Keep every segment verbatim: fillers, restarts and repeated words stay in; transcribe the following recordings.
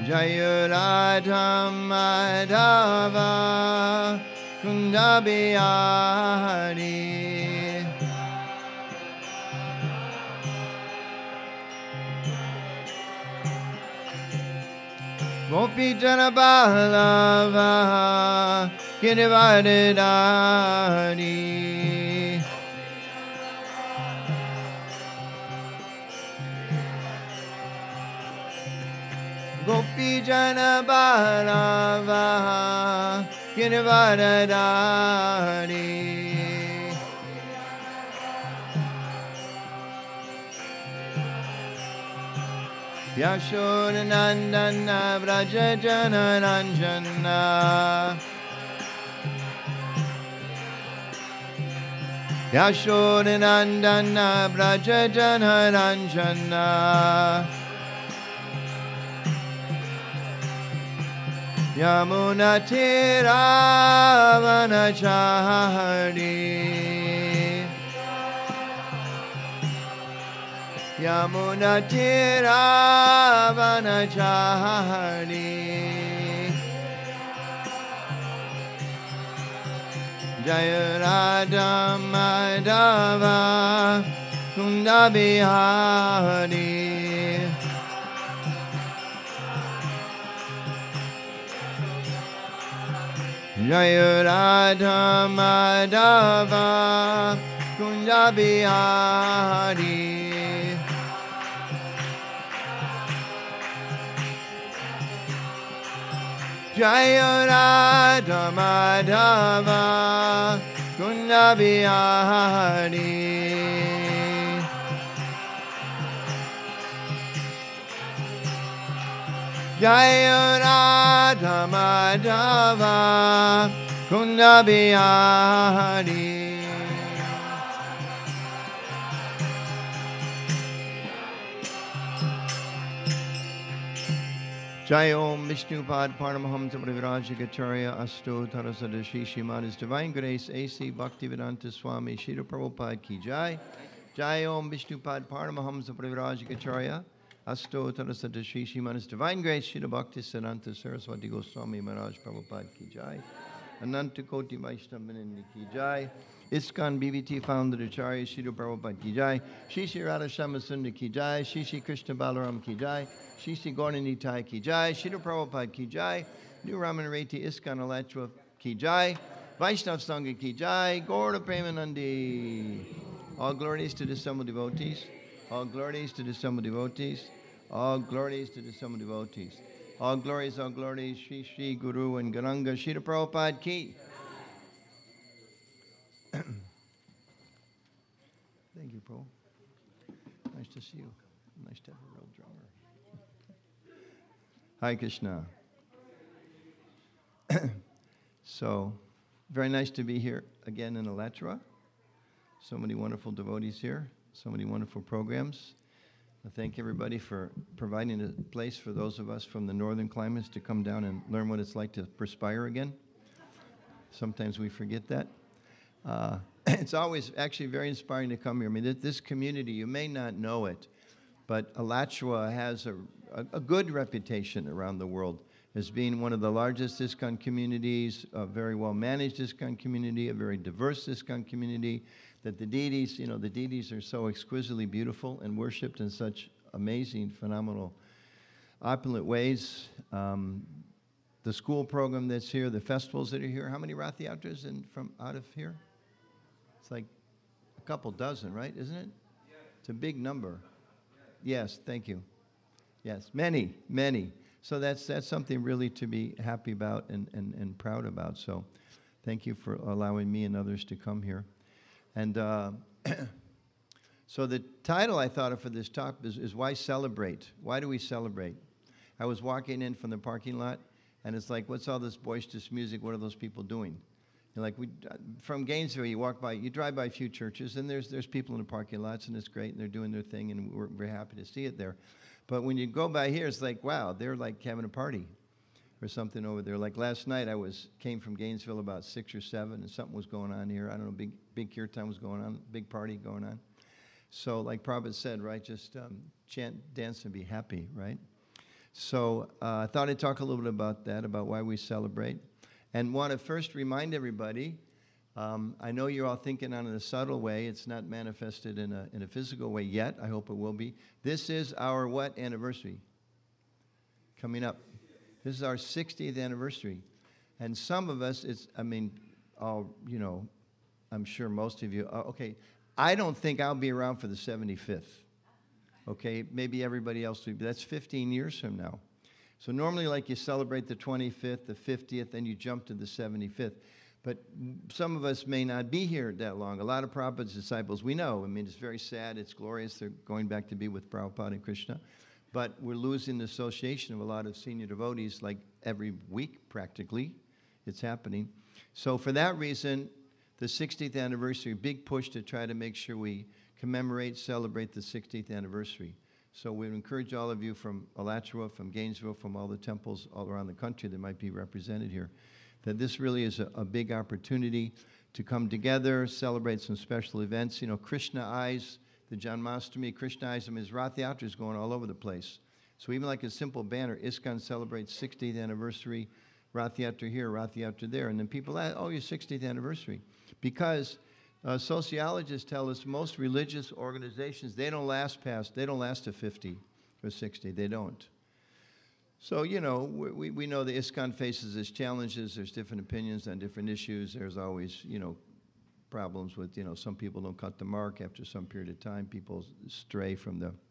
Jaya Radha Madhava Kunda Bihari. Gopi Jana Ballava Girivardhari. Gopi Jana Ballava Girivardhari. Yashodanandana Vraja Jana Ranjana. Yashodanandana Vraja Jana Ranjana. Yamuna Tira Vanachari. Yamuna Tira Vanachari. Jaya Radha Madhava Kunda Bihari. Jaya Radha Madhava Kunda Bihari. Jaya Radha Madhava Kunda Bihari. Jaya Radha Madhava Kunda Bihari. Jai Om Vishnupad Paramahamsa Pravirajagacharya Asto Tarasadashi Shrimad His Divine Grace A C Bhaktivedanta Swami Srila Prabhupada Ki Jai. Jai Om Vishnupad Paramahamsa Pravirajagacharya Asto Tarasadashi Shrimad His Divine Grace Srila Bhakti Siddhanta Saraswati Goswami Maharaj Prabhupada Ki Jai. Ananta Koti Vaishnavanindi Ki Jai. ISKCON B B T founder Acharya Srila Prabhupada Ki Jai. Shri Shri Radha Shyama Ki Jai. Shri Shri Krishna Balaram Ki Jai. Shri Shri Gaura Nitai Ki Jai. Srila Prabhupada Ki Jai. New Ramanareti ISKCON Alachua Ki Jai. Vaishnav Sangha Ki Jai. Gaura Premanandi. All glories to the assembled devotees. All glories to the assembled devotees. All glories to the assembled devotees. All glories, all glories, Shri Shri Guru and Garanga, Srila Prabhupada Ki. Thank you, Prabhu. Nice to see you. Nice to have a real drummer. Hi, Krishna. So, very nice to be here again in Alachua. So many wonderful devotees here. So many wonderful programs. I thank everybody for providing a place for those of us from the northern climates to come down and learn what it's like to perspire again. Sometimes we forget that. Uh, it's always actually very inspiring to come here. I mean, this, this community, you may not know it, but Alachua has a, a, a good reputation around the world as being one of the largest ISKCON communities, a very well-managed ISKCON community, a very diverse ISKCON community, that the deities, you know, the deities are so exquisitely beautiful and worshipped in such amazing, phenomenal, opulent ways. Um, the school program that's here, the festivals that are here. How many Rath Yatras in from out of here? It's like a couple dozen, right? Isn't it? It's a big number. Yes, thank you. Yes, many, many. So that's that's something really to be happy about and, and, and proud about. So thank you for allowing me and others to come here. And uh, so the title I thought of for this talk is, is Why Celebrate? Why do we celebrate? I was walking in from the parking lot, and it's like, what's all this boisterous music? What are those people doing? And like we, from Gainesville, you walk by, you drive by a few churches, and there's there's people in the parking lots, and it's great, and they're doing their thing, and we're very happy to see it there. But when you go by here, it's like, wow, they're like having a party or something over there. Like last night, I was came from Gainesville about six or seven, and something was going on here. I don't know, big big kirtan was going on, big party going on. So like Prabhupada said, right, just um, chant, dance, and be happy, right? So uh, I thought I'd talk a little bit about that, about why we celebrate. And want to first remind everybody, um, I know you're all thinking on in a subtle way. It's not manifested in a, in a physical way yet. I hope it will be. This is our what anniversary? Coming up. This is our sixtieth anniversary. And some of us, it's, I mean, all, you know, I'm sure most of you, uh, okay, I don't think I'll be around for the seventy-fifth. Okay, maybe everybody else will, but that's fifteen years from now. So normally, like, you celebrate the twenty-fifth, the fiftieth, then you jump to the seventy-fifth. But some of us may not be here that long. A lot of Prabhupada's disciples, we know. I mean, it's very sad. It's glorious. They're going back to be with Prabhupada and Krishna. But we're losing the association of a lot of senior devotees, like every week practically. It's happening. So for that reason, the sixtieth anniversary, big push to try to make sure we commemorate, celebrate the sixtieth anniversary. So we encourage all of you from Alachua, from Gainesville, from all the temples all around the country that might be represented here, that this really is a, a big opportunity to come together, celebrate some special events. You know, Krishna Eyes, the Janmashtami, Krishna Eyes, I mean, his Rath Yatra is going all over the place. So even like a simple banner, ISKCON celebrates sixtieth anniversary, Rath Yatra here, Rath Yatra there. And then people ask, oh, your sixtieth anniversary. Because uh, sociologists tell us most religious organizations, they don't last past, they don't last to fifty or sixty. They don't. So, you know, we, we know the ISKCON faces its challenges. There's different opinions on different issues. There's always, you know, problems with, you know, some people don't cut the mark after some period of time. People stray from the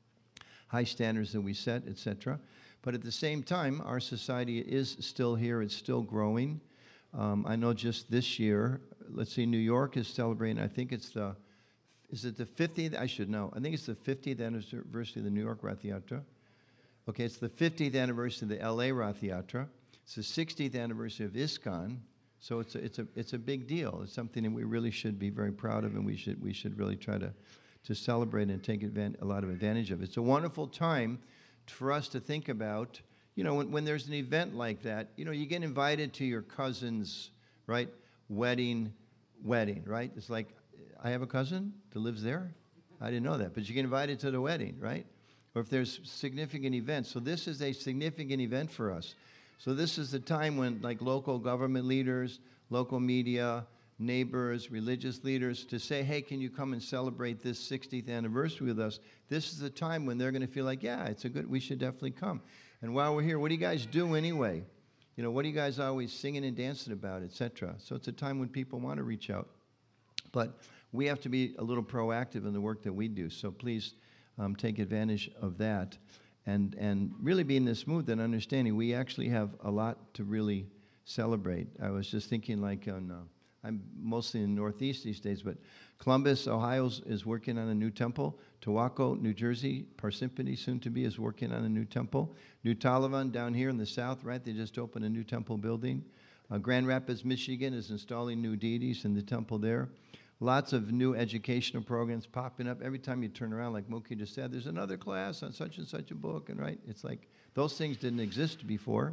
high standards that we set, et cetera. But at the same time, our society is still here. It's still growing. Um, I know just this year, let's see, New York is celebrating, I think it's the, is it the fiftieth? I should know. I think it's the fiftieth anniversary of the New York Rath Yatra. Okay, it's the fiftieth anniversary of the L A Rath Yatra. It's the sixtieth anniversary of ISKCON. So it's a, it's a, it's a big deal. It's something that we really should be very proud of, and we should, we should really try to, to celebrate and take advan- a lot of advantage of. It's a wonderful time for us to think about, you know, when, when there's an event like that, you know, you get invited to your cousin's, right, wedding, wedding, right? It's like, I have a cousin that lives there. I didn't know that, but you get invited to the wedding, right? Or if there's significant events. So this is a significant event for us. So this is the time when, like, local government leaders, local media, neighbors, religious leaders, to say, hey, can you come and celebrate this sixtieth anniversary with us? This is the time when they're going to feel like, yeah, it's a good, we should definitely come. And while we're here, what do you guys do anyway? You know, what are you guys always singing and dancing about, et cetera? So it's a time when people want to reach out. But we have to be a little proactive in the work that we do. So please um, take advantage of that. And, and really be in this mood and understanding we actually have a lot to really celebrate. I was just thinking, like, on, uh, I'm mostly in the Northeast these days, but Columbus, Ohio is working on a new temple. Towako, New Jersey, Parsippany, soon to be, is working on a new temple. New Taliban down here in the south, right, they just opened a new temple building. Uh, Grand Rapids, Michigan is installing new deities in the temple there. Lots of new educational programs popping up. Every time you turn around, like Mookie just said, there's another class on such and such a book, and right, it's like those things didn't exist before.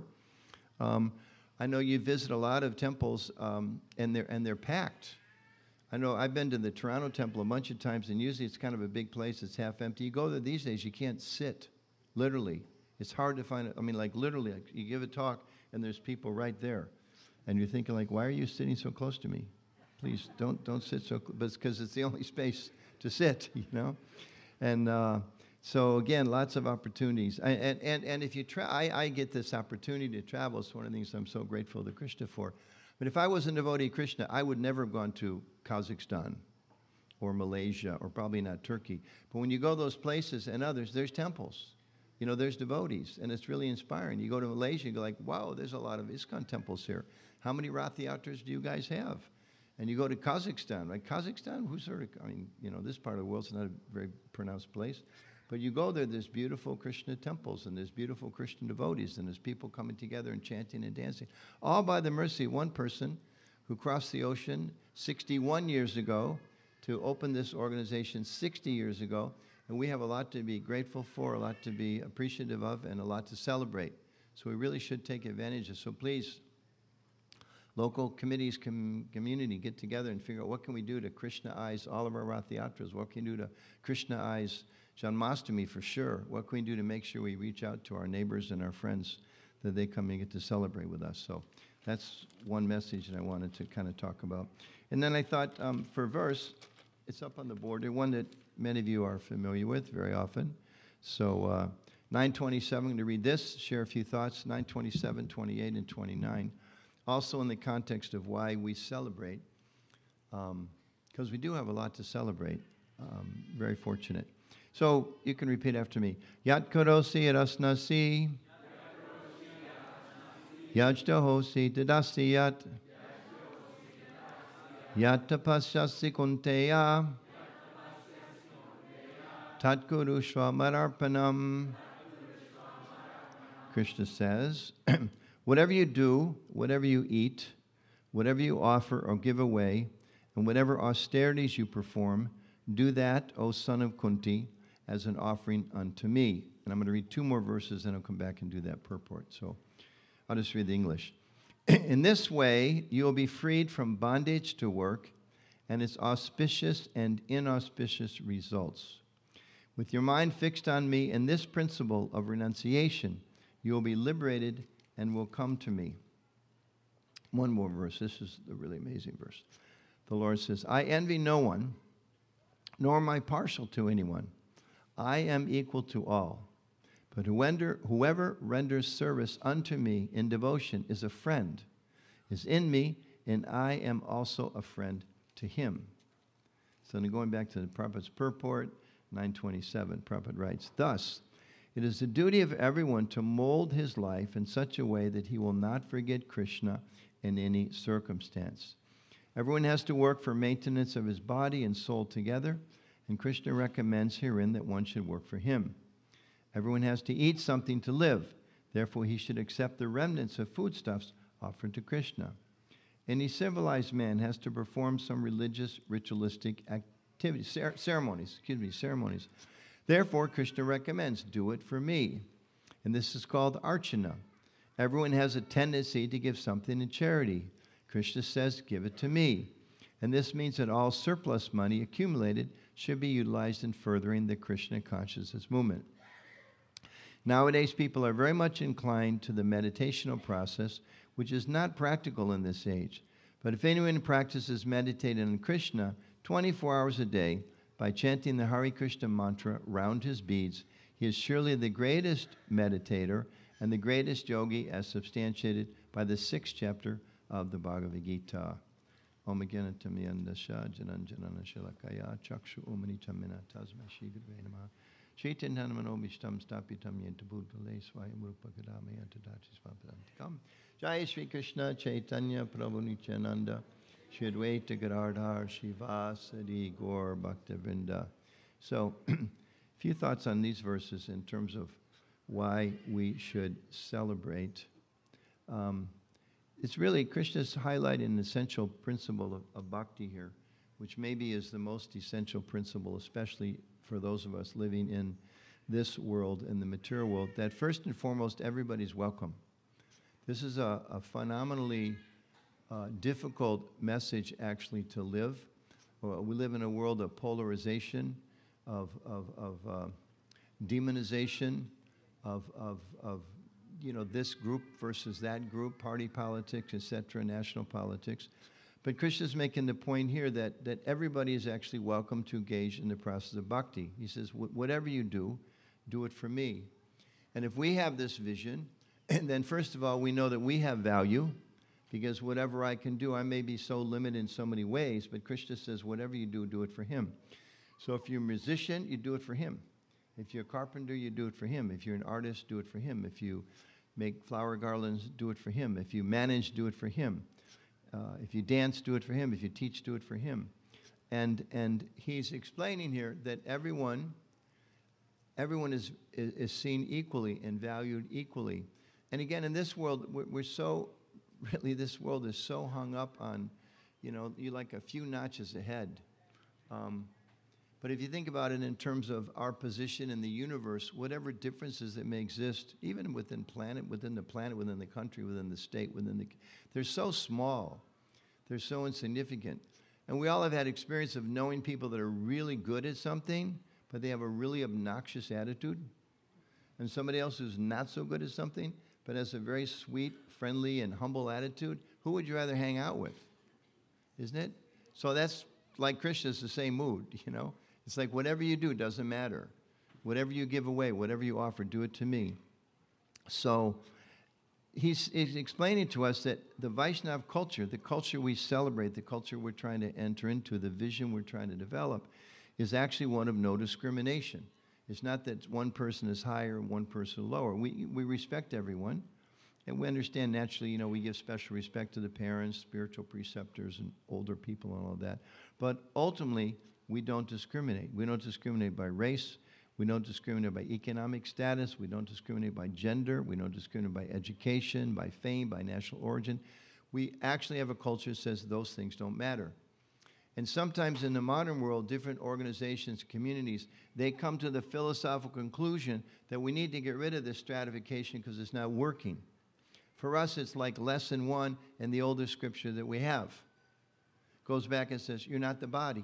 Um, I know you visit a lot of temples, um, and they're and they're packed. I know I've been to the Toronto temple a bunch of times, and usually it's kind of a big place. It's half empty. You go there these days, you can't sit. Literally, it's hard to find. I mean, like literally, like, you give a talk, and there's people right there, and you're thinking, like, why are you sitting so close to me? Please don't don't sit so close, but it's because it's the only space to sit, you know. And uh, so again, lots of opportunities. I, and and and if you try, I, I get this opportunity to travel. It's one of the things I'm so grateful to Krishna for. But if I was a devotee of Krishna, I would never have gone to Kazakhstan or Malaysia or probably not Turkey. But when you go those places and others, there's temples. You know, there's devotees, and it's really inspiring. You go to Malaysia, you go like, wow, there's a lot of ISKCON temples here. How many Rath Yatras do you guys have? And you go to Kazakhstan, right? Kazakhstan, who's sort of, I mean, you know, this part of the world's not a very pronounced place. But you go there, there's beautiful Krishna temples, and there's beautiful Christian devotees, and there's people coming together and chanting and dancing. All by the mercy of one person who crossed the ocean sixty-one years ago to open this organization sixty years ago. And we have a lot to be grateful for, a lot to be appreciative of, and a lot to celebrate. So we really should take advantage of it. So please, local committees, com- community, get together and figure out what can we do to Krishna-ize all of our Rath Yatras? What can we do to Krishna-ize, Janmashtami for sure. What can we do to make sure we reach out to our neighbors and our friends that they come and get to celebrate with us? So that's one message that I wanted to kind of talk about. And then I thought um, for verse, it's up on the board, the one that many of you are familiar with very often. So uh, nine twenty-seven, I'm going to read this, share a few thoughts, nine twenty-seven, twenty-eight, and twenty-nine. Also in the context of why we celebrate, because um, we do have a lot to celebrate. Um, very fortunate. So you can repeat after me. Yat karosi erasnasi. Yajdahosi dadasi yat. Yat tapasyasi kunteya. Tat guru shvamararpanam. Krishna says, whatever you do, whatever you eat, whatever you offer or give away, and whatever austerities you perform, do that, O son of Kunti, as an offering unto me. And I'm going to read two more verses, then I'll come back and do that purport. So I'll just read the English. In this way, you will be freed from bondage to work and its auspicious and inauspicious results. With your mind fixed on me and this principle of renunciation, you will be liberated and will come to me. One more verse. This is the really amazing verse. The Lord says, I envy no one, nor am I partial to anyone. I am equal to all. But whoever, whoever renders service unto me in devotion is a friend, is in me, and I am also a friend to him. So then going back to the Prabhupada's purport, nine twenty-seven, Prabhupada writes, thus, it is the duty of everyone to mold his life in such a way that he will not forget Krishna in any circumstance. Everyone has to work for maintenance of his body and soul together, and Krishna recommends herein that one should work for him. Everyone has to eat something to live. Therefore, he should accept the remnants of foodstuffs offered to Krishna. Any civilized man has to perform some religious, ritualistic activities, cer- ceremonies, excuse me, ceremonies. Therefore, Krishna recommends, do it for me. And this is called archana. Everyone has a tendency to give something in charity. Krishna says, give it to me. And this means that all surplus money accumulated should be utilized in furthering the Krishna consciousness movement. Nowadays, people are very much inclined to the meditational process, which is not practical in this age. But if anyone practices meditating on Krishna twenty-four hours a day by chanting the Hare Krishna mantra round his beads, he is surely the greatest meditator and the greatest yogi, as substantiated by the sixth chapter of the Bhagavad Gita. Om Gyanatamiandasya Jananjanana Shilakaya Chakshu Omani Chamina Tasma Shri Gurve Namaha Chaitanyanamanobishtam Stapitam Yentabhutale Swayam Rupa Kadama Yantadati Svapadantikam Jai Shri Krishna Chaitanya Prabhu Nityananda Shri Advaita Gadadhar Shivasadi Gaur Bhaktivinoda. So, a few thoughts on these verses in terms of why we should celebrate. Um, It's really, Krishna's highlighting an essential principle of, of bhakti here, which maybe is the most essential principle, especially for those of us living in this world, in the material world, that first and foremost, everybody's welcome. This is a, a phenomenally uh, difficult message, actually, to live. Uh, we live in a world of polarization, of, of, of uh, demonization, of, of, of you know, this group versus that group, party politics, et cetera, national politics. But Krishna's making the point here that, that everybody is actually welcome to engage in the process of bhakti. He says, whatever you do, do it for me. And if we have this vision, and then first of all, we know that we have value, because whatever I can do, I may be so limited in so many ways, but Krishna says, whatever you do, do it for him. So if you're a musician, you do it for him. If you're a carpenter, you do it for him. If you're an artist, do it for him. If you make flower garlands, do it for him. If you manage, do it for him. Uh, if you dance, do it for him. If you teach, do it for him. And and he's explaining here that everyone, everyone is, is, is seen equally and valued equally. And again, in this world, we're, we're so, really, this world is so hung up on, you know, you like a few notches ahead. Um, But if you think about it in terms of our position in the universe, whatever differences that may exist, even within planet, within the planet, within the country, within the state, within the, they're so small, they're so insignificant. And we all have had experience of knowing people that are really good at something, but they have a really obnoxious attitude, and somebody else who's not so good at something, but has a very sweet, friendly, and humble attitude, who would you rather hang out with? Isn't it? So that's like Krishna, it's the same mood, you know? It's like whatever you do doesn't matter. Whatever you give away, whatever you offer, do it to me. So he's, he's explaining to us that the Vaishnava culture, the culture we celebrate, the culture we're trying to enter into, the vision we're trying to develop, is actually one of no discrimination. It's not that one person is higher and one person lower. We, we respect everyone, and we understand naturally, you know, we give special respect to the parents, spiritual preceptors, and older people and all of that. But ultimately, we don't discriminate. We don't discriminate by race. We don't discriminate by economic status. We don't discriminate by gender. We don't discriminate by education, by fame, by national origin. We actually have a culture that says those things don't matter. And sometimes in the modern world, different organizations, communities, they come to the philosophical conclusion that we need to get rid of this stratification because it's not working. For us, it's like lesson one in the oldest scripture that we have. Goes back and says, you're not the body.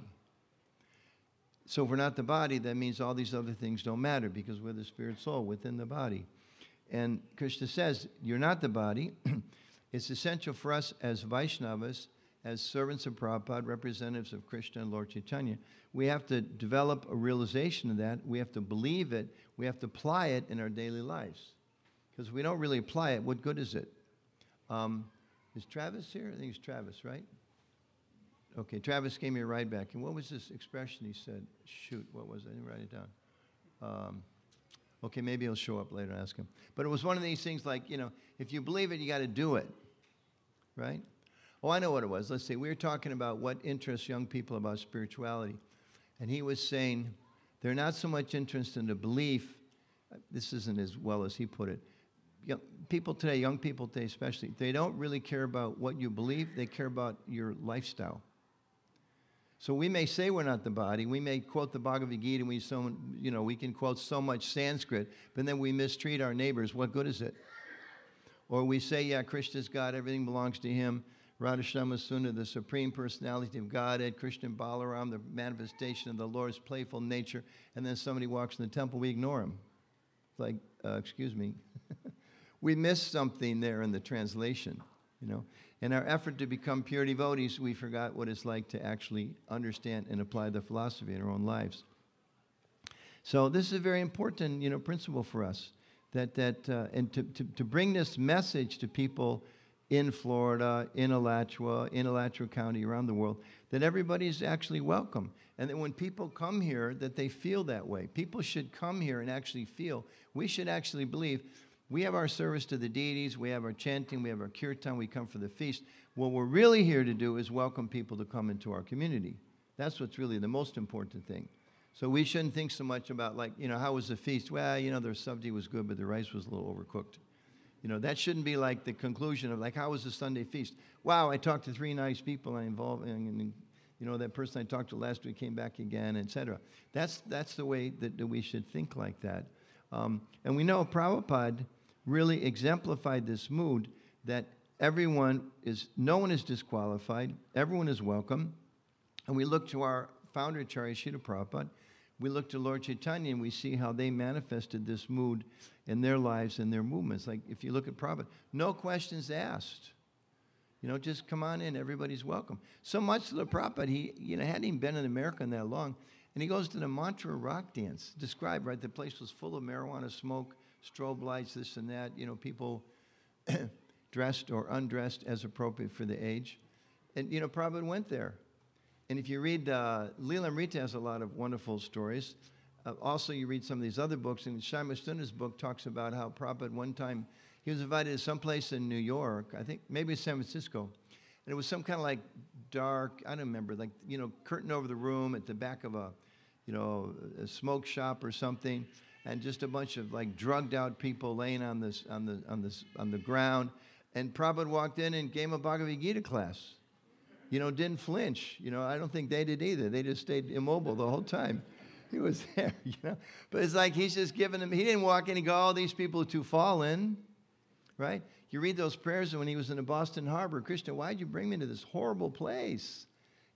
So if we're not the body, that means all these other things don't matter because we're the spirit soul within the body. And Krishna says, you're not the body. It's essential for us as Vaishnavas, as servants of Prabhupada, representatives of Krishna and Lord Chaitanya, we have to develop a realization of that. We have to believe it. We have to apply it in our daily lives. Because if we don't really apply it, what good is it? Um, is Travis here? I think it's Travis, right? Okay, Travis gave me a ride back. And what was this expression he said? Shoot, what was it? I didn't write it down. Um, okay, maybe he'll show up later and ask him. But it was one of these things like, you know, if you believe it, you got to do it, right? Oh, I know what it was. Let's see. We were talking about what interests young people about spirituality. And he was saying they're not so much interested in the belief. This isn't as well as he put it. Young, people today, young people today especially, they don't really care about what you believe. They care about your lifestyle. So we may say we're not the body. We may quote the Bhagavad Gita, and we, so, you know, we can quote so much Sanskrit, but then we mistreat our neighbors. What good is it? Or we say, yeah, Krishna's God. Everything belongs to him. Radharshama Sundar, the Supreme Personality of Godhead, Krishna Balaram, the manifestation of the Lord's playful nature, and then somebody walks in the temple, we ignore him. It's like, uh, excuse me. We missed something there in the translation, you know. In our effort to become pure devotees, we forgot what it's like to actually understand and apply the philosophy in our own lives. So this is a very important, you know, principle for us, that, that uh, and to, to, to bring this message to people in Florida, in Alachua, in Alachua County, around the world, that everybody is actually welcome. And that when people come here, that they feel that way. People should come here and actually feel. We should actually believe we have our service to the deities, we have our chanting, we have our kirtan, we come for the feast. What we're really here to do is welcome people to come into our community. That's what's really the most important thing. So we shouldn't think so much about, like, you know, how was the feast? Well, you know, their sabji was good, but the rice was a little overcooked. You know, that shouldn't be like the conclusion of, like, how was the Sunday feast? Wow, I talked to three nice people I involved in, and, you know, that person I talked to last week came back again, et cetera. That's, that's the way that, that we should think like that. Um, and we know Prabhupada really exemplified this mood that everyone is, no one is disqualified, everyone is welcome. And we look to our founder, Acharya Srila Prabhupada, we look to Lord Chaitanya and we see how they manifested this mood in their lives and their movements. Like if you look at Prabhupada, no questions asked. You know, just come on in, everybody's welcome. So much to the Prabhupada, he, you know, hadn't even been in America that long. And he goes to the Mantra rock dance. Described, right? The place was full of marijuana smoke, strobe lights, this and that, you know, people dressed or undressed as appropriate for the age. And, you know, Prabhupada went there. And if you read, uh, Leela Amrita has a lot of wonderful stories. Uh, also, you read some of these other books, and Shyama Sundar's book talks about how Prabhupada one time, he was invited to someplace in New York, I think maybe San Francisco, and it was some kind of like dark, I don't remember, like, you know, curtain over the room at the back of a, you know, a smoke shop or something, and just a bunch of like drugged out people laying on this on the on this on the ground. And Prabhupada walked in and gave him a Bhagavad Gita class. You know, didn't flinch. You know, I don't think they did either. They just stayed immobile the whole time. He was there, you know. But it's like he's just giving them, he didn't walk in and go, oh, these people are too fallen, right? You read those prayers when he was in the Boston Harbor, Krishna, why'd you bring me to this horrible place?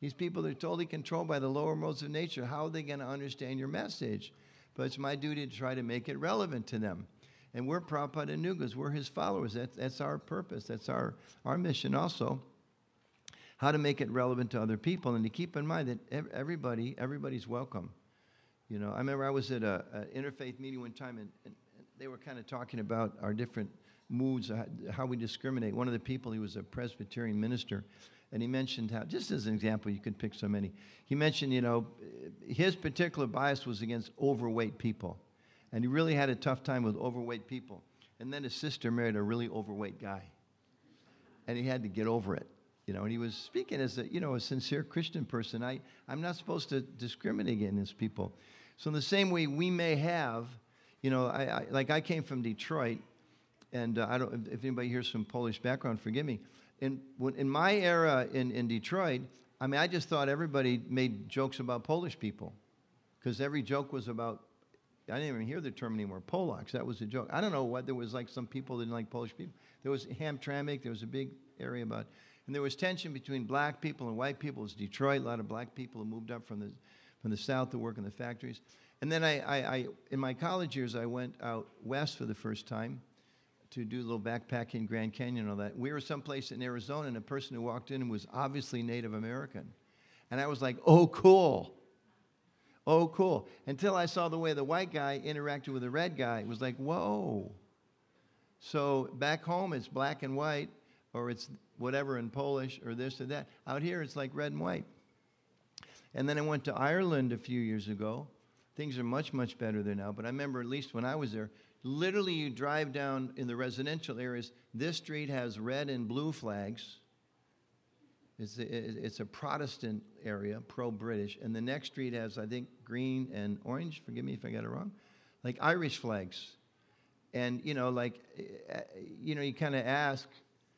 These people are totally controlled by the lower modes of nature. How are they going to understand your message? But it's my duty to try to make it relevant to them. And we're Prabhupada Anugas. We're his followers. That's, that's our purpose. That's our, our mission also. How to make it relevant to other people. And to keep in mind that everybody, everybody's welcome. You know, I remember I was at a, an interfaith meeting one time, and, and, and they were kind of talking about our different moods, uh, how we discriminate. One of the people, he was a Presbyterian minister, and he mentioned how, just as an example, you could pick so many. He mentioned, you know, his particular bias was against overweight people. And he really had a tough time with overweight people. And then his sister married a really overweight guy. And he had to get over it. You know, and he was speaking as a, you know, a sincere Christian person. I, I'm not supposed to discriminate against people. So in the same way we may have, you know, I, I like I came from Detroit, and uh, I don't, if anybody here's from Polish background, forgive me. In, when, in my era in, in Detroit, I mean, I just thought everybody made jokes about Polish people. Because every joke was about, I didn't even hear the term anymore, Polacks. That was a joke. I don't know what, there was like some people that didn't like Polish people. There was Hamtramck, there was a big area about, and there was tension between black people and white people. It was Detroit, a lot of black people who moved up from the from the south to work in the factories. And then I, I, I in my college years, I went out west for the first time to do a little backpacking in Grand Canyon and all that. We were someplace in Arizona, and a person who walked in was obviously Native American. And I was like, oh, cool. Oh, cool. Until I saw the way the white guy interacted with the red guy. It was like, whoa. So back home, it's black and white, or it's whatever in Polish, or this or that. Out here, it's like red and white. And then I went to Ireland a few years ago. Things are much, much better there now. But I remember, at least when I was there, literally you drive down in the residential areas, this street has red and blue flags. It's a, it's a Protestant area, pro-British. And the next street has, I think, green and orange. Forgive me if I got it wrong. Like Irish flags. And, you know, like, you know, you kind of ask,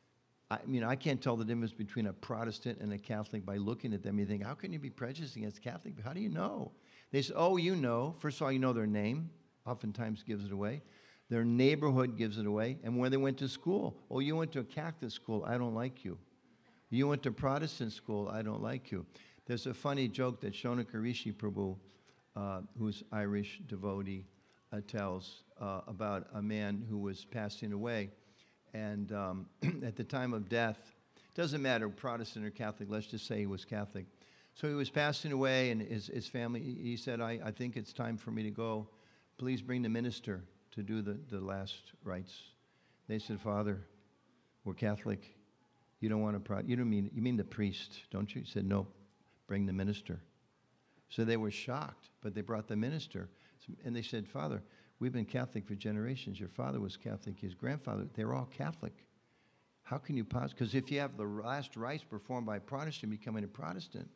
I mean, I can't tell the difference between a Protestant and a Catholic by looking at them. You think, how can you be prejudiced against Catholic? How do you know? They say, oh, you know. First of all, you know their name. Oftentimes gives it away. Their neighborhood gives it away. And where they went to school. Oh, you went to a Catholic school. I don't like you. You went to Protestant school. I don't like you. There's a funny joke that Shonaka Rishi Prabhu, uh, who's Irish devotee, uh, tells uh, about a man who was passing away. And um, at the time of death, doesn't matter, Protestant or Catholic, let's just say he was Catholic. So he was passing away, and his, his family, he said, I, I think it's time for me to go. Please bring the minister to do the, the last rites. They said, Father, we're Catholic. You don't want a pro- you don't mean you mean the priest, don't you? He said, no, bring the minister. So they were shocked, but they brought the minister. And they said, Father, we've been Catholic for generations. Your father was Catholic, his grandfather, they were all Catholic. How can you possibly? Because if you have the last rites performed by a Protestant, becoming a Protestant.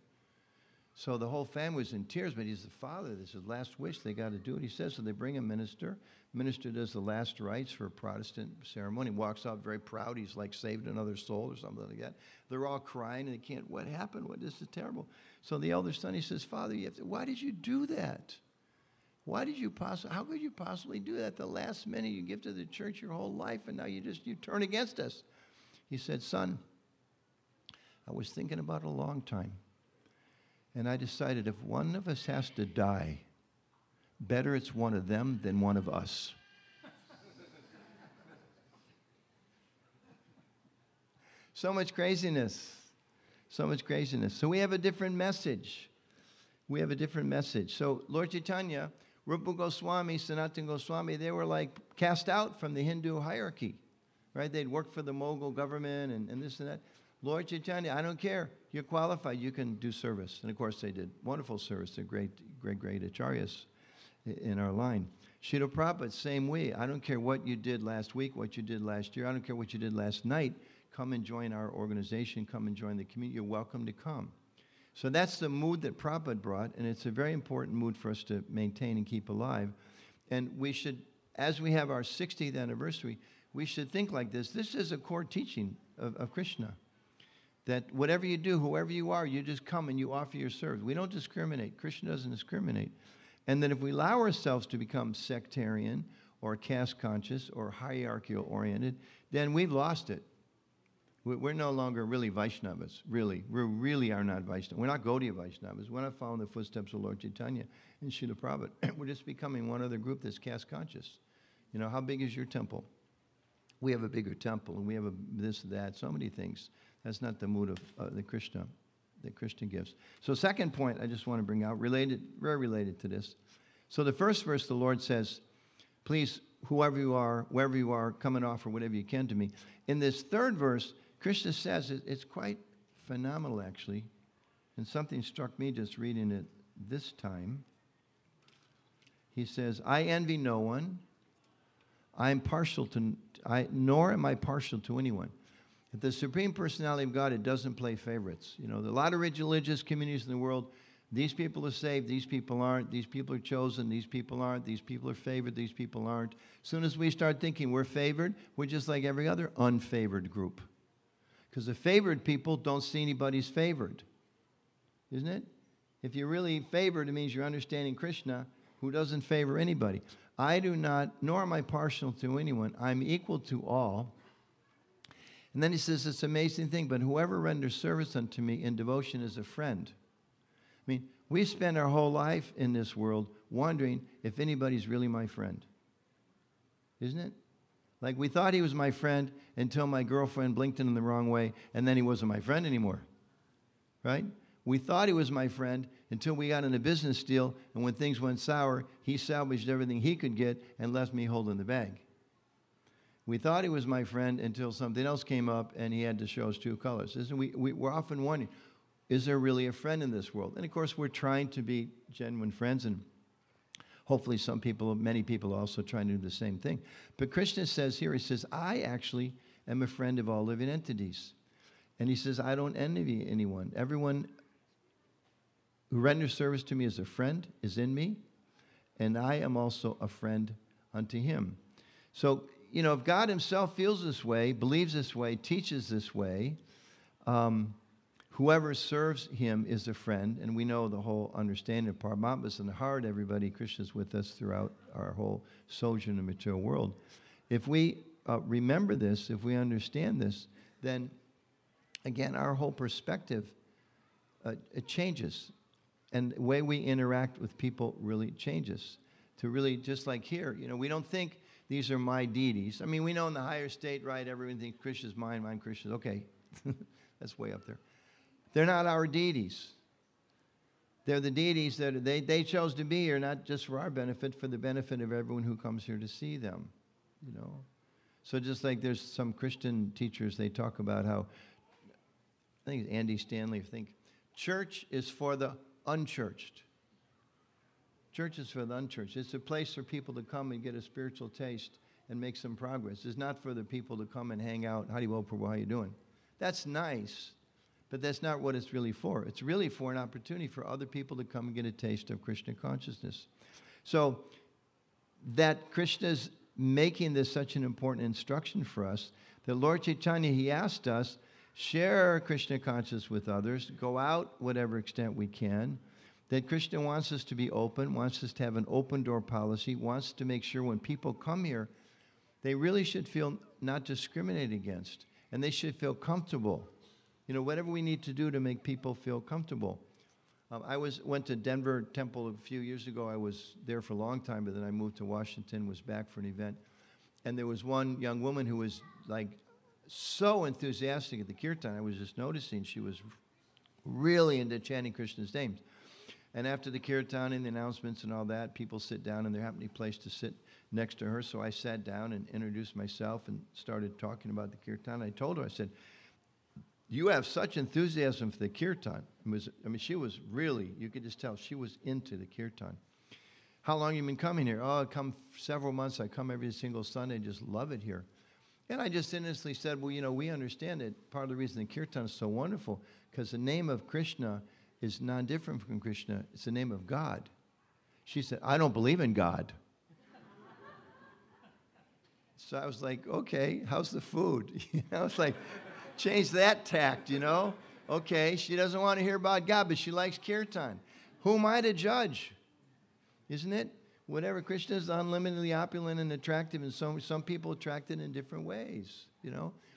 So the whole family was in tears, but he's the father. This is his last wish. They got to do it. He says, so they bring a minister. Minister does the last rites for a Protestant ceremony. Walks out very proud. He's like saved another soul or something like that. They're all crying, and they can't, what happened? What, this is terrible. So the elder son, he says, Father, you have to, why did you do that? Why did you possibly, how could you possibly do that? The last minute you give to the church your whole life, and now you just, you turn against us. He said, son, I was thinking about it a long time. And I decided if one of us has to die, better it's one of them than one of us. So much craziness. So much craziness. So we have a different message. We have a different message. So Lord Chaitanya, Rupa Goswami, Sanatana Goswami, they were like cast out from the Hindu hierarchy, right? They'd worked for the Mughal government and, and this and that. Lord Chaitanya, I don't care. You're qualified. You can do service. And, of course, they did wonderful service. They're great, great, great acharyas in our line. Srila Prabhupada, same way. I don't care what you did last week, what you did last year. I don't care what you did last night. Come and join our organization. Come and join the community. You're welcome to come. So that's the mood that Prabhupada brought, and it's a very important mood for us to maintain and keep alive. And we should, as we have our sixtieth anniversary, we should think like this. This is a core teaching of, of Krishna. That whatever you do, whoever you are, you just come and you offer your service. We don't discriminate. Krishna doesn't discriminate. And then if we allow ourselves to become sectarian or caste conscious or hierarchical oriented, then we've lost it. We- We're no longer really Vaishnavas, really. We really are not Vaishnavas. We're not Gaudiya Vaishnavas. We're not following the footsteps of Lord Chaitanya and Srila Prabhupada. We're just becoming one other group that's caste conscious. You know, how big is your temple? We have a bigger temple, and we have a this, that, so many things. That's not the mood of uh, the Krishna, that Krishna gives. So second point I just want to bring out, related, very related to this. So the first verse, the Lord says, please, whoever you are, wherever you are, come and offer whatever you can to me. In this third verse, Krishna says, it, it's quite phenomenal, actually, and something struck me just reading it this time. He says, I envy no one. I am partial to, I, nor am I partial to anyone. At the Supreme Personality of God, it doesn't play favorites. You know, there are a lot of religious communities in the world. These people are saved, these people aren't. These people are chosen, these people aren't. These people are favored, these people aren't. As soon as we start thinking we're favored, we're just like every other unfavored group. Because the favored people don't see anybody's favored. Isn't it? If you're really favored, it means you're understanding Krishna, who doesn't favor anybody. I do not, nor am I partial to anyone. I'm equal to all. And then he says this amazing thing, but whoever renders service unto me in devotion is a friend. I mean, we spend our whole life in this world wondering if anybody's really my friend. Isn't it? Like we thought he was my friend until my girlfriend blinked in the wrong way, and then he wasn't my friend anymore. Right? We thought he was my friend until we got in a business deal, and when things went sour, he salvaged everything he could get and left me holding the bag. We thought he was my friend until something else came up, and he had to show us true colors. Isn't we, we, we're often wondering, is there really a friend in this world? And of course, we're trying to be genuine friends, and hopefully some people, many people are also trying to do the same thing. But Krishna says here, he says, I actually am a friend of all living entities. And he says, I don't envy anyone. Everyone who renders service to me as a friend is in me, and I am also a friend unto him. So, you know, if God himself feels this way, believes this way, teaches this way, um, whoever serves him is a friend. And we know the whole understanding of Paramatma's in the heart. Everybody, Krishna's with us throughout our whole sojourn in the material world. If we uh, remember this, if we understand this, then, again, our whole perspective, uh, it changes. And the way we interact with people really changes. To really, just like here, you know, we don't think these are my deities. I mean, we know in the higher state, right, everyone thinks Krishna's mine, mine, Krishna's. Okay, that's way up there. They're not our deities. They're the deities that they, they chose to be here, not just for our benefit, for the benefit of everyone who comes here to see them, you know. So just like there's some Christian teachers, they talk about how, I think it's Andy Stanley, I think, church is for the unchurched. Church is for the unchurched. It's a place for people to come and get a spiritual taste and make some progress. It's not for the people to come and hang out. How do you, Prabhu, how you doing? That's nice, but that's not what it's really for. It's really for an opportunity for other people to come and get a taste of Krishna consciousness. So that Krishna's making this such an important instruction for us, that Lord Chaitanya, he asked us, share Krishna consciousness with others, go out whatever extent we can, that Krishna wants us to be open, wants us to have an open door policy, wants to make sure when people come here, they really should feel not discriminated against, and they should feel comfortable. You know, whatever we need to do to make people feel comfortable. Um, I was went to Denver Temple a few years ago. I was there for a long time, but then I moved to Washington, was back for an event. And there was one young woman who was like so enthusiastic at the kirtan. I was just noticing she was really into chanting Krishna's names. And after the kirtan and the announcements and all that, people sit down, and there happened to be a place to sit next to her. So I sat down and introduced myself and started talking about the kirtan. I told her, I said, you have such enthusiasm for the kirtan. It was, I mean, she was really, you could just tell, she was into the kirtan. How long have you been coming here? Oh, I come several months. I come every single Sunday. I just love it here. And I just innocently said, well, you know, we understand that part of the reason the kirtan is so wonderful, because the name of Krishna is non-different from Krishna. It's the name of God. She said, I don't believe in God. So I was like, okay, how's the food? You know, it's like, change that tact, you know? Okay, she doesn't want to hear about God, but she likes kirtan. Who am I to judge? Isn't it? Whatever, Krishna is unlimitedly opulent and attractive, and some, some people attracted in different ways, you know?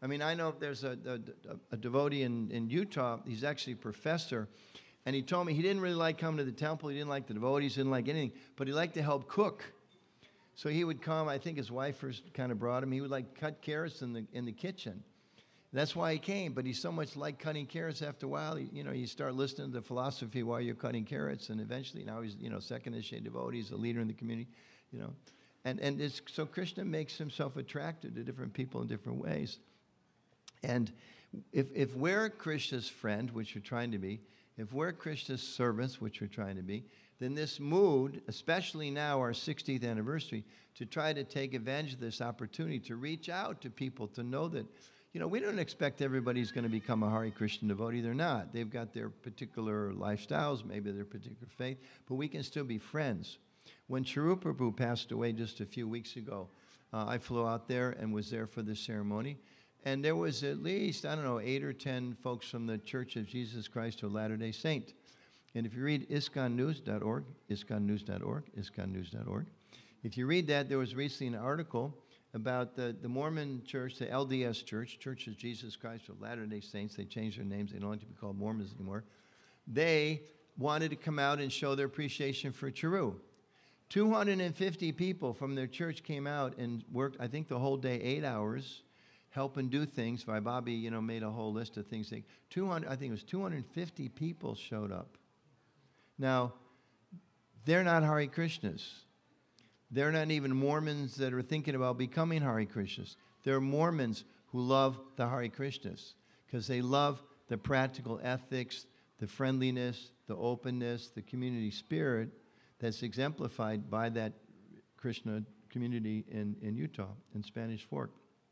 I mean, I know there's a, a, a devotee in, in Utah. He's actually a professor. And he told me he didn't really like coming to the temple. He didn't like the devotees. He didn't like anything. But he liked to help cook. So he would come. I think his wife first kind of brought him. He would like cut carrots in the in the kitchen. That's why he came. But he so much liked cutting carrots. After a while, you know, you start listening to the philosophy while you're cutting carrots. And eventually now he's, you know, second initiate devotee. He's a leader in the community, you know. And, and it's, so Krishna makes himself attractive to different people in different ways. And if, if we're Krishna's friend, which we're trying to be, if we're Krishna's servants, which we're trying to be, then this mood, especially now, our sixtieth anniversary, to try to take advantage of this opportunity to reach out to people, to know that, you know, we don't expect everybody's going to become a Hare Krishna devotee. They're not. They've got their particular lifestyles, maybe their particular faith, but we can still be friends. When Charu Prabhu passed away just a few weeks ago, uh, I flew out there and was there for the ceremony. And there was at least, I don't know, eight or ten folks from the Church of Jesus Christ of Latter-day Saint. And if you read iskon news dot org, iskon news dot org, iskon news dot org, if you read that, there was recently an article about the, the Mormon Church, the L D S Church, Church of Jesus Christ of Latter-day Saints. They changed their names. They don't like to be called Mormons anymore. They wanted to come out and show their appreciation for Charu. two hundred fifty people from their church came out and worked, I think, the whole day, eight hours, help and do things. Vaibhavi, you know, made a whole list of things. two hundred, I think it was two hundred fifty people showed up. Now, they're not Hare Krishnas. They're not even Mormons that are thinking about becoming Hare Krishnas. They're Mormons who love the Hare Krishnas because they love the practical ethics, the friendliness, the openness, the community spirit that's exemplified by that Krishna community in, in Utah, in Spanish Fork.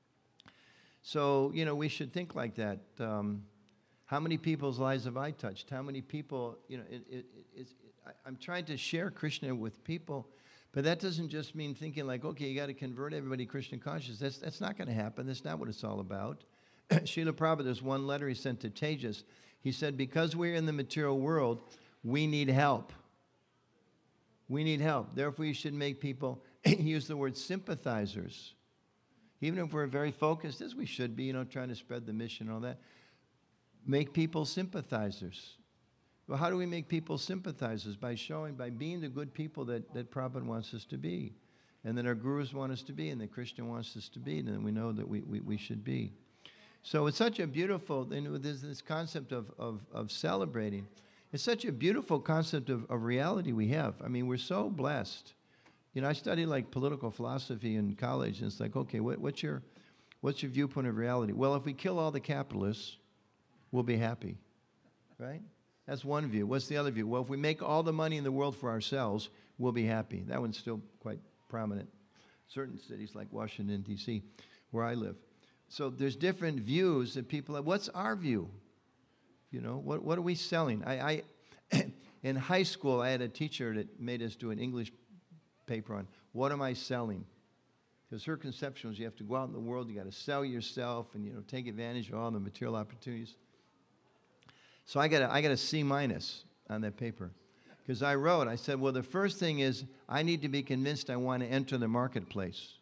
So, you know, we should think like that. Um, how many people's lives have I touched? How many people, you know, it, it, it's, it, I, I'm trying to share Krishna with people, but that doesn't just mean thinking like, okay, you got to convert everybody Krishna conscious. That's, that's not going to happen. That's not what it's all about. Srila Prabhupada, there's one letter he sent to Tejas. He said, because we're in the material world, we need help. We need help. Therefore, you should make people, he used the word sympathizers. Even if we're very focused, as we should be, you know, trying to spread the mission and all that, make people sympathizers. Well, how do we make people sympathizers? By showing, by being the good people that, that Prabhupada wants us to be, and that our gurus want us to be, and that Krishna wants us to be, and that we know that we, we, we should be. So it's such a beautiful, you know, there's this concept of, of, of celebrating. It's such a beautiful concept of, of reality we have. I mean, we're so blessed. You know, I studied like political philosophy in college, and it's like, okay, what, what's your, what's your viewpoint of reality? Well, if we kill all the capitalists, we'll be happy, right? That's one view. What's the other view? Well, if we make all the money in the world for ourselves, we'll be happy. That one's still quite prominent. Certain cities like Washington, D C, where I live. So there's different views that people have. What's our view? You know, what, what are we selling? I, I in high school, I had a teacher that made us do an English paper on what am I selling? Because her conception was you have to go out in the world, you got to sell yourself and, you know, take advantage of all the material opportunities. So I got a, I got a C minus on that paper because I wrote, I said, well, the first thing is I need to be convinced I want to enter the marketplace.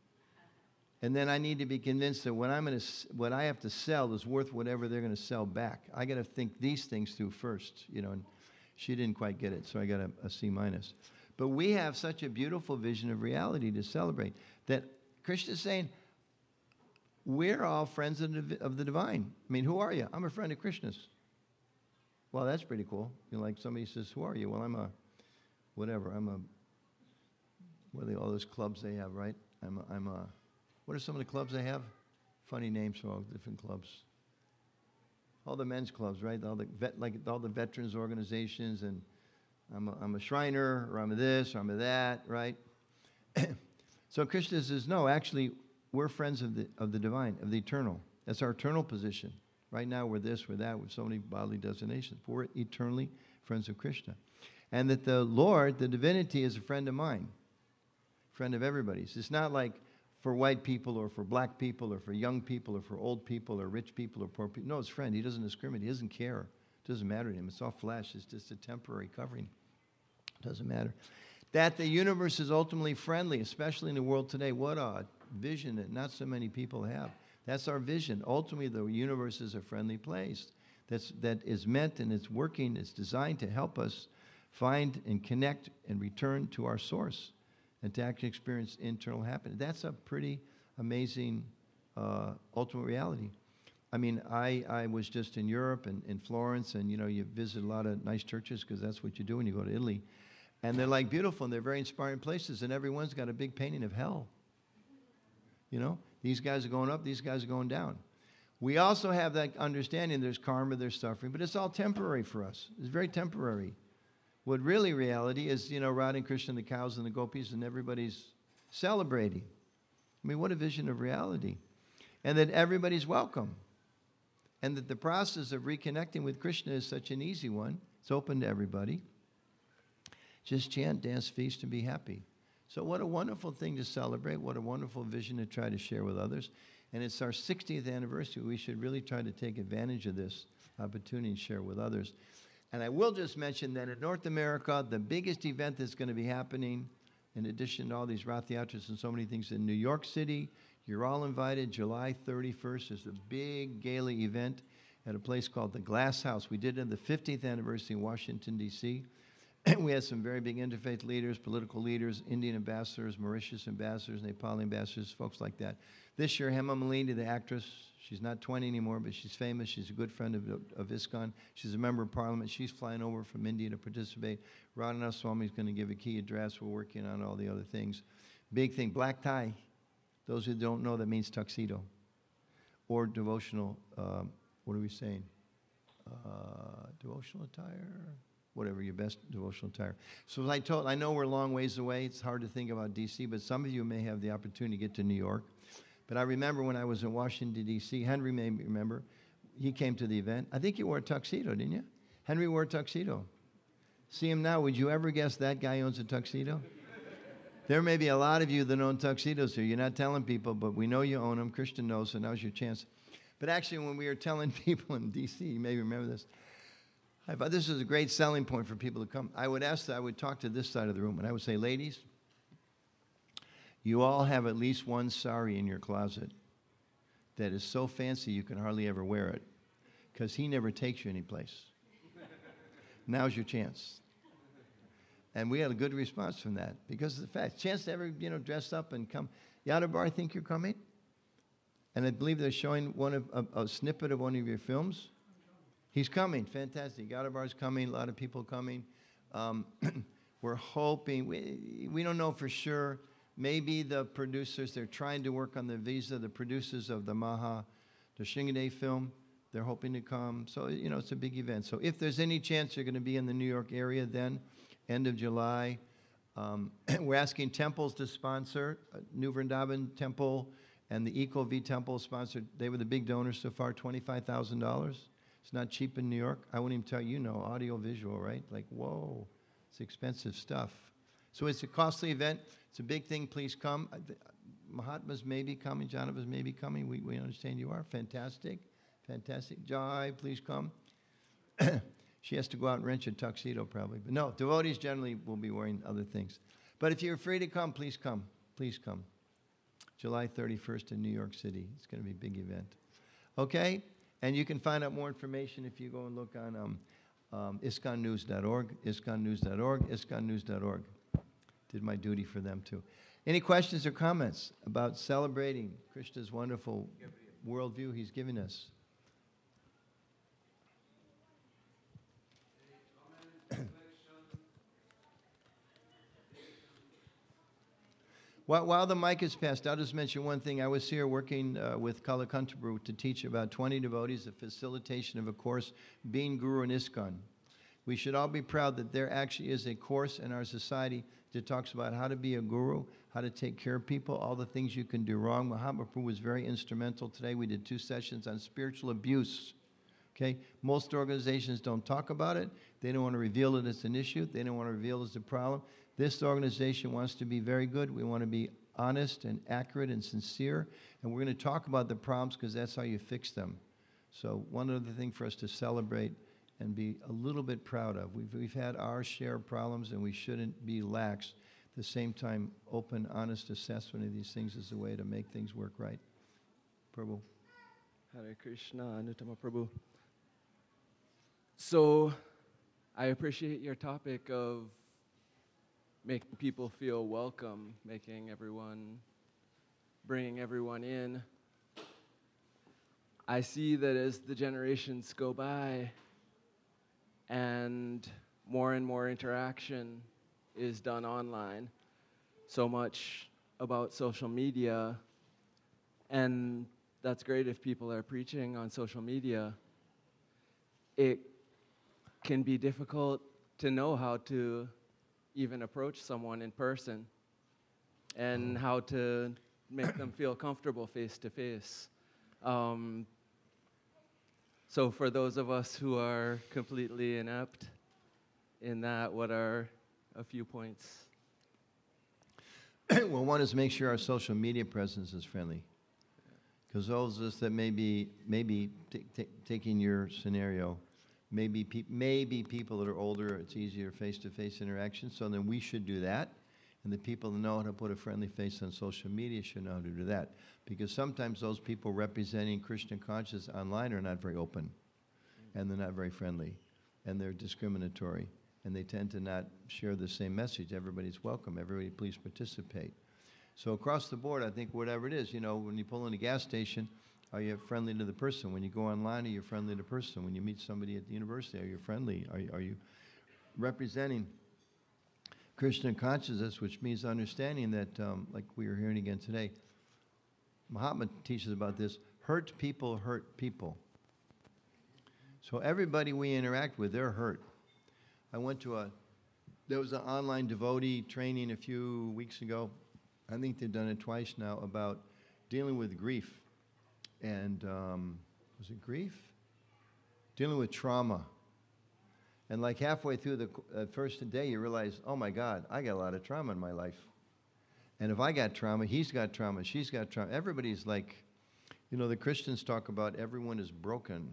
And then I need to be convinced that what I'm going to, what I have to sell is worth whatever they're going to sell back. I got to think these things through first, you know, and she didn't quite get it, so I got a, a C minus. But we have such a beautiful vision of reality to celebrate that Krishna is saying, we're all friends of the, of the divine. I mean, who are you? I'm a friend of Krishna's. Well, that's pretty cool. You know, like somebody says, who are you? Well, I'm a, whatever. I'm a, what are they, all those clubs they have, right? I'm a, I'm a, what are some of the clubs they have? Funny names for all the different clubs. All the men's clubs, right? All the vet, like all the veterans organizations, and I'm a, I'm a Shriner, or I'm a this, or I'm a that, right? So Krishna says, no, actually, we're friends of the of the divine, of the eternal. That's our eternal position. Right now, we're this, we're that, with so many bodily designations. But we're eternally friends of Krishna. And that the Lord, the divinity, is a friend of mine, friend of everybody's. It's not like for white people or for black people or for young people or for old people or rich people or poor people. No, it's friend. He doesn't discriminate. He doesn't care. It doesn't matter to him. It's all flesh. It's just a temporary covering. It doesn't matter. That the universe is ultimately friendly, especially in the world today. What a vision that not so many people have. That's our vision. Ultimately, the universe is a friendly place that's, that is meant and it's working, it's designed to help us find and connect and return to our source and to actually experience internal happiness. That's a pretty amazing uh, ultimate reality. I mean, I, I was just in Europe and in Florence, and, you know, you visit a lot of nice churches because that's what you do when you go to Italy. And they're, like, beautiful, and they're very inspiring places, and everyone's got a big painting of hell. You know? These guys are going up, these guys are going down. We also have that understanding there's karma, there's suffering, but it's all temporary for us. It's very temporary. What really reality is, you know, Radha and Krishna and the cows and the gopis, and everybody's celebrating. I mean, what a vision of reality. And that everybody's welcome. And that the process of reconnecting with Krishna is such an easy one. It's open to everybody. Just chant, dance, feast, and be happy. So what a wonderful thing to celebrate. What a wonderful vision to try to share with others. And it's our sixtieth anniversary. We should really try to take advantage of this opportunity and share with others. And I will just mention that in North America, the biggest event that's going to be happening, in addition to all these Rath Yatras and so many things, in New York City, you're all invited. July thirty-first is a big gala event at a place called the Glass House. We did it in the fiftieth anniversary in Washington, D C We had some very big interfaith leaders, political leaders, Indian ambassadors, Mauritius ambassadors, Nepali ambassadors, folks like that. This year, Hema Malini, the actress, she's not twenty anymore, but she's famous. She's a good friend of, of ISKCON. She's a member of parliament. She's flying over from India to participate. Radhanath Swami is going to give a key address. We're working on all the other things. Big thing, black tie. Those who don't know, that means tuxedo. Or devotional, um, what are we saying? Uh, devotional attire? Whatever your best devotional attire. So as I told, I know we're a long ways away. It's hard to think about D C, but some of you may have the opportunity to get to New York. But I remember when I was in Washington, D C, Henry may remember, he came to the event. I think you wore a tuxedo, didn't you? Henry wore a tuxedo. See him now. Would you ever guess that guy owns a tuxedo? There may be a lot of you that own tuxedos here. You're not telling people, but we know you own them. Christian knows, so now's your chance. But actually, when we were telling people in D C, you may remember this, I thought this is a great selling point for people to come. I would ask that I would talk to this side of the room, and I would say, ladies, you all have at least one sari in your closet that is so fancy you can hardly ever wear it because he never takes you anyplace. Now's your chance. And we had a good response from that because of the fact, chance to ever, you know, dress up and come. Yadabar, I think you're coming. And I believe they're showing one of a, a snippet of one of your films. He's coming. Fantastic. Yadabar's coming. A lot of people coming. Um, we're hoping. We, we don't know for sure. Maybe the producers, they're trying to work on the visa. The producers of the Maha, the Shingaday film, they're hoping to come. So, you know, it's a big event. So if there's any chance you're going to be in the New York area then, end of July. Um, we're asking temples to sponsor. Uh, New Vrindavan Temple and the Eco V Temple sponsored. They were the big donors so far, twenty-five thousand dollars. It's not cheap in New York. I won't even tell you, you know, audio, visual, right? Like, whoa, it's expensive stuff. So it's a costly event. It's a big thing. Please come. Uh, Mahatmas may be coming. Janavas may be coming. We, we understand you are. Fantastic. Fantastic. Jai, please come. She has to go out and rent a tuxedo probably. But no, devotees generally will be wearing other things. But if you're free to come, please come. Please come. July thirty-first in New York City. It's going to be a big event. Okay? And you can find out more information if you go and look on um, um, iskon news dot org, iskon news dot org, iskon news dot org. Did my duty for them too. Any questions or comments about celebrating Krishna's wonderful worldview he's giving us? While, while the mic is passed, I'll just mention one thing. I was here working uh, with Kalakantabru to teach about twenty devotees the facilitation of a course, Being Guru in ISKCON. We should all be proud that there actually is a course in our society that talks about how to be a guru, how to take care of people, all the things you can do wrong. Mahaprabhu was very instrumental today. We did two sessions on spiritual abuse. Okay, most organizations don't talk about it. They don't want to reveal it as an issue. They don't want to reveal it as a problem. This organization wants to be very good. We want to be honest and accurate and sincere. And we're going to talk about the problems because that's how you fix them. So one other thing for us to celebrate and be a little bit proud of. We've, we've had our share of problems and we shouldn't be lax. At the same time, open, honest assessment of these things is the way to make things work right. Prabhu. Hare Krishna, Anuttama Prabhu. So, I appreciate your topic of making people feel welcome, making everyone, bringing everyone in. I see that as the generations go by and more and more interaction is done online, so much about social media, and that's great if people are preaching on social media. It can be difficult to know how to even approach someone in person and how to make them feel comfortable face to face. Um, so for those of us who are completely inept in that, what are a few points? Well, one is make sure our social media presence is friendly. Because those of us that may be, maybe t- t- taking your scenario, maybe, pe- maybe people that are older, it's easier face-to-face interaction, so then we should do that. And the people that know how to put a friendly face on social media should know how to do that. Because sometimes those people representing Krishna consciousness online are not very open, and they're not very friendly, and they're discriminatory, and they tend to not share the same message. Everybody's welcome. Everybody please participate. So across the board, I think whatever it is, you know, when you pull in a gas station, are you friendly to the person? When you go online, are you friendly to the person? When you meet somebody at the university, are you friendly? Are you, are you representing Krishna consciousness, which means understanding that, um, like we were hearing again today, Mahatma teaches about this, hurt people hurt people. So everybody we interact with, they're hurt. I went to a, there was an online devotee training a few weeks ago. I think they've done it twice now, about dealing with grief. And um, was it grief? Dealing with trauma. And like halfway through the uh, first day, you realize, oh my God, I got a lot of trauma in my life. And if I got trauma, he's got trauma, she's got trauma. Everybody's like, you know, the Christians talk about everyone is broken.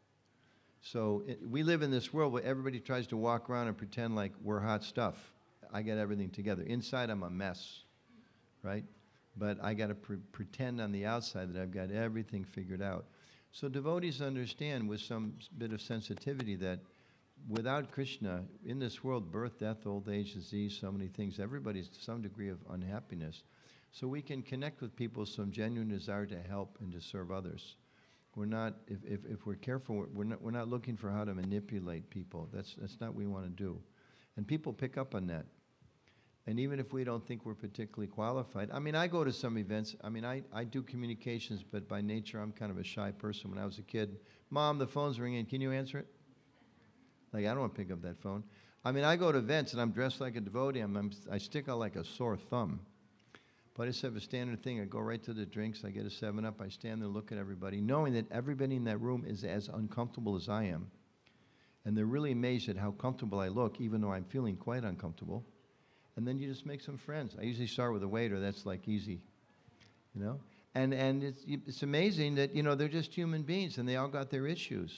So it, we live in this world where everybody tries to walk around and pretend like we're hot stuff. I got everything together. Inside, I'm a mess. Right? But I got to pre- pretend on the outside that I've got everything figured out. So devotees understand with some bit of sensitivity that without Krishna, in this world, birth, death, old age, disease, so many things, everybody's to some degree of unhappiness. So we can connect with people with some genuine desire to help and to serve others. We're not, if, if, if we're careful, we're not, we're not looking for how to manipulate people. That's, that's not what we want to do. And people pick up on that. And even if we don't think we're particularly qualified, I mean, I go to some events. I mean, I, I do communications, but by nature, I'm kind of a shy person. When I was a kid, Mom, the phone's ringing. Can you answer it? Like, I don't want to pick up that phone. I mean, I go to events, and I'm dressed like a devotee. I'm, I'm, I stick out like a sore thumb. But I just have a standard thing. I go right to the drinks. I get a seven up. I stand there, look at everybody, knowing that everybody in that room is as uncomfortable as I am. And they're really amazed at how comfortable I look, even though I'm feeling quite uncomfortable. And then you just make some friends. I usually start with a waiter. That's like easy, you know? And and it's it's amazing that, you know, they're just human beings and they all got their issues.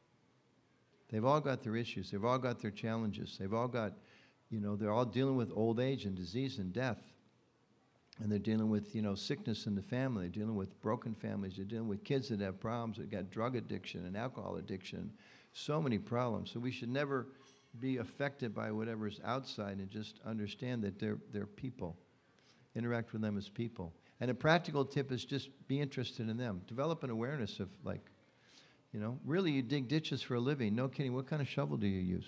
They've all got their issues. They've all got their challenges. They've all got, you know, they're all dealing with old age and disease and death. And they're dealing with, you know, sickness in the family. They're dealing with broken families. They're dealing with kids that have problems. They've got drug addiction and alcohol addiction. So many problems. So we should never be affected by whatever's outside and just understand that they're, they're people. Interact with them as people. And a practical tip is just be interested in them. Develop an awareness of, like, you know, really you dig ditches for a living. No kidding. What kind of shovel do you use?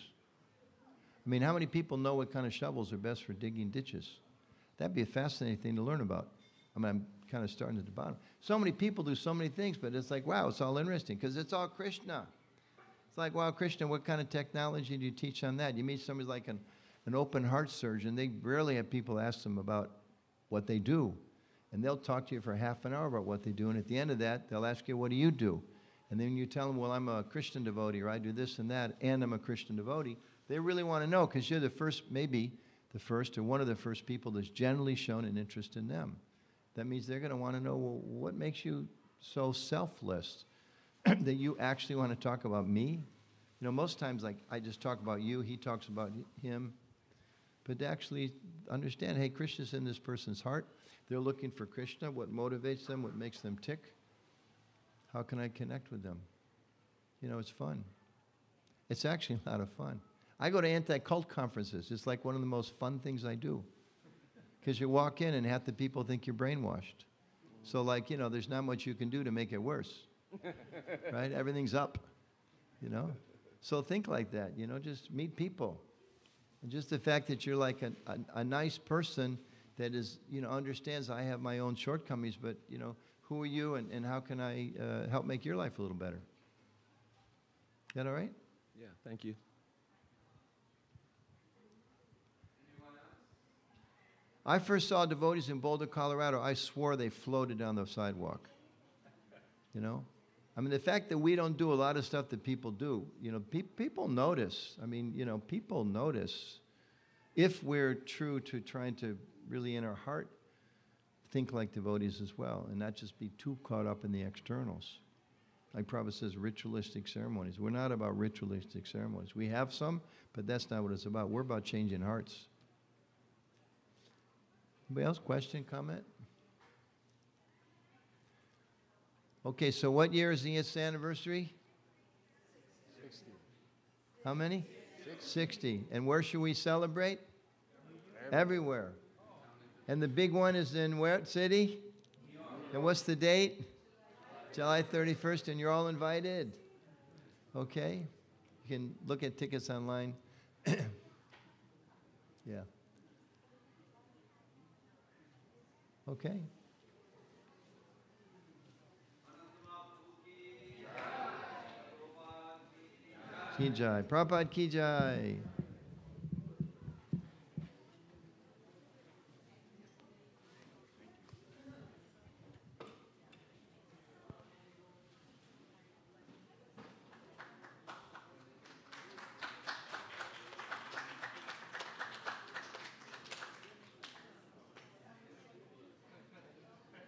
I mean, how many people know what kind of shovels are best for digging ditches? That'd be a fascinating thing to learn about. I mean, I'm kind of starting at the bottom. So many people do so many things, but it's like, wow, it's all interesting because it's all Krishna. It's like, wow, Krishna, what kind of technology do you teach on that? You meet somebody like an, an open heart surgeon. They rarely have people ask them about what they do. And they'll talk to you for half an hour about what they do. And at the end of that, they'll ask you, what do you do? And then you tell them, well, I'm a Christian devotee, or I do this and that, and I'm a Christian devotee. They really want to know because you're the first, maybe the first or one of the first people that's generally shown an interest in them. That means they're going to want to know, well, what makes you so selfless that you actually want to talk about me? You know, most times, like, I just talk about you, he talks about him. But to actually understand, hey, Krishna's in this person's heart. They're looking for Krishna, what motivates them, what makes them tick. How can I connect with them? You know, it's fun. It's actually a lot of fun. I go to anti-cult conferences. It's like one of the most fun things I do. Because you walk in and half the people think you're brainwashed. So like, you know, there's not much you can do to make it worse. Right? Everything's up, you know? So think like that, you know, just meet people. And just the fact that you're like a, a, a nice person that is, you know, understands I have my own shortcomings, but, you know, who are you and, and how can I uh, help make your life a little better? Is that all right? Yeah, thank you. I first saw devotees in Boulder, Colorado. I swore they floated down the sidewalk. You know? I mean, the fact that we don't do a lot of stuff that people do, you know, pe- people notice. I mean, you know, people notice if we're true to trying to really in our heart think like devotees as well and not just be too caught up in the externals. Like Prabhupada says, ritualistic ceremonies. We're not about ritualistic ceremonies. We have some, but that's not what it's about. We're about changing hearts. Anybody else? Question, comment? Okay, so what year is the its anniversary? sixty. How many? sixty. sixty. And where should we celebrate? Everywhere. Everywhere. And the big one is in what city? New York. And what's the date? July thirty-first, and you're all invited. Okay? You can look at tickets online. Yeah. Okay. Ki Jai. Prabhupada Ki Jai.